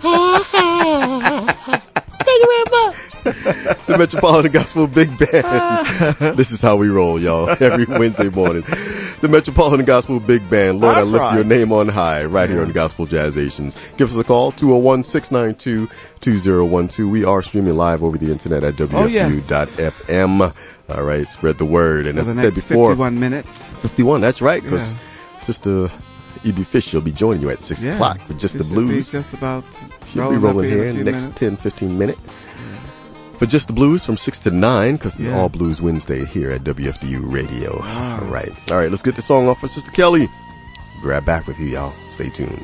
Thank you very much. The Metropolitan Gospel Big Band. This is how we roll, y'all, every Wednesday morning. The Metropolitan Gospel Big Band. Lord, I lift your name on high right here on Gospel Jazzations. Give us a call, 201-692-2012. We are streaming live over the internet at WFU.FM. All right, spread the word. And as I said before, 51 minutes. 51, that's right, because Sister E.B. Fish will be joining you at 6 o'clock for Just the Blues. Just about She'll be rolling here in the next 10-15 minutes. For Just the Blues from 6 to 9, because it's All Blues Wednesday here at WFDU Radio. All right, let's get the song off for Sister Kelly. Be right back with you, y'all. Stay tuned.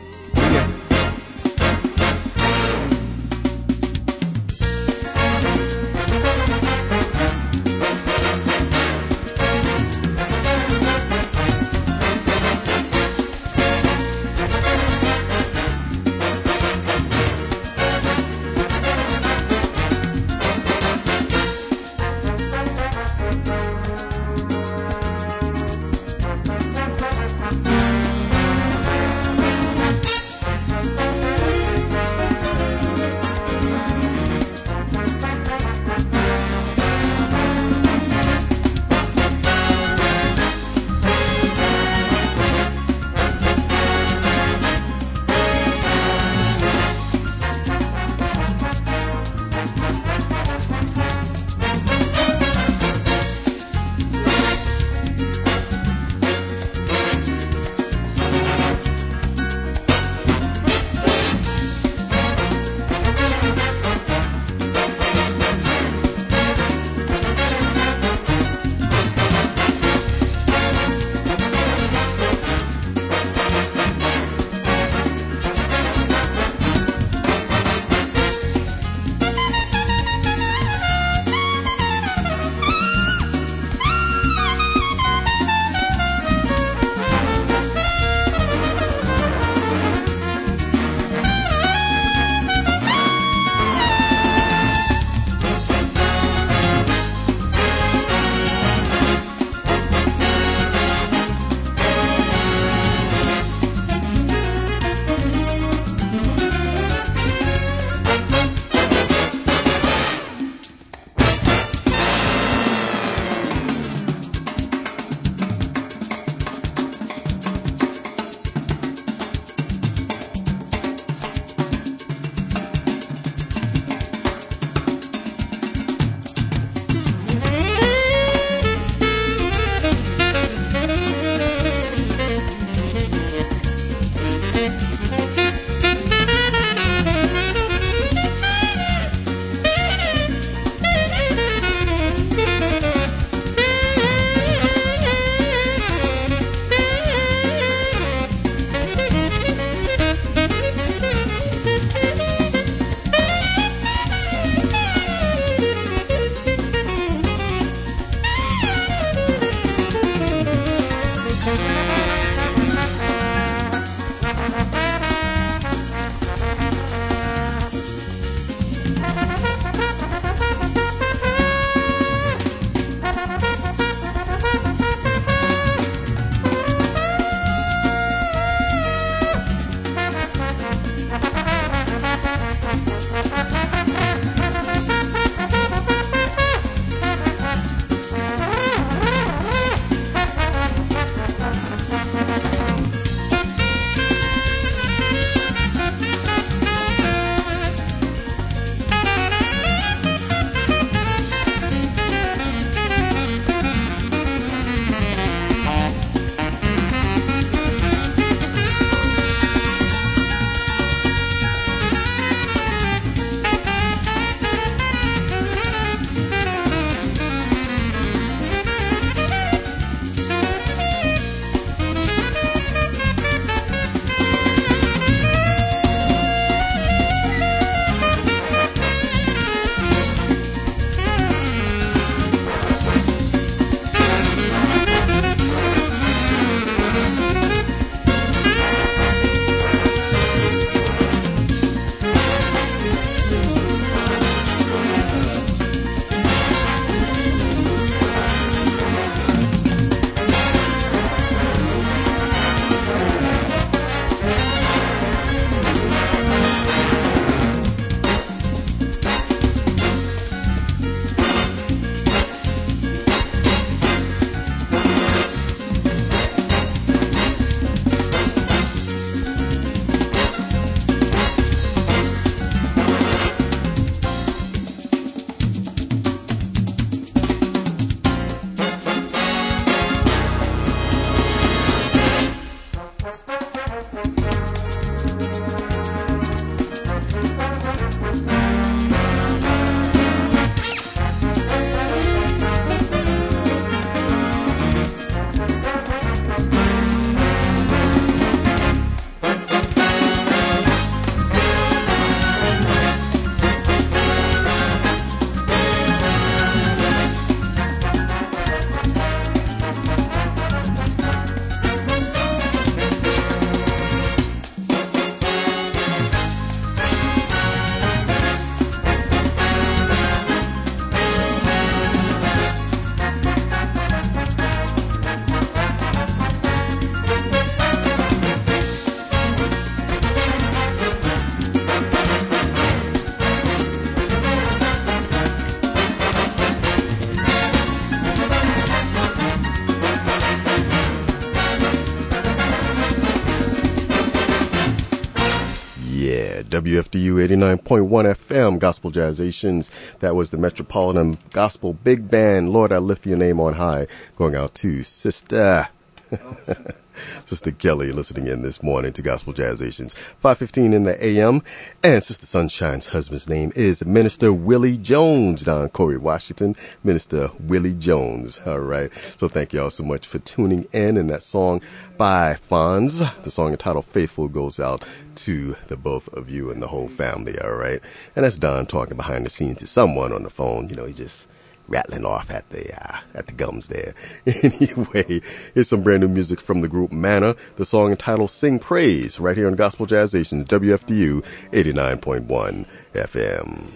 right, WFDU 89.1 FM, Gospel Jazzations. That was the Metropolitan Gospel Big Band. Lord, I lift your name on high. Going out to Sister Kelly, listening in this morning to Gospel Jazzations. 5:15 in the AM. And Sister Sunshine's husband's name is Minister Willie Jones, down Corey, Washington. Minister Willie Jones. All right. So thank you all so much for tuning in. And that song by Fonz, the song entitled Faithful, goes out to the both of you and the whole family. All right. And that's Don talking behind the scenes to someone on the phone. You know, he just rattling off at the gums there. Anyway, here's some brand new music from the group Manna. The song entitled Sing Praise, right here on Gospel Jazzations, WFDU 89.1 FM.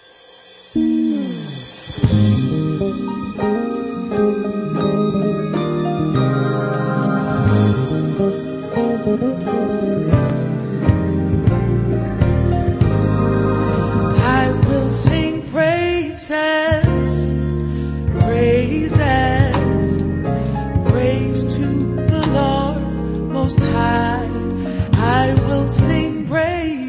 I will sing praises, praise to the Lord Most High. I will sing praise.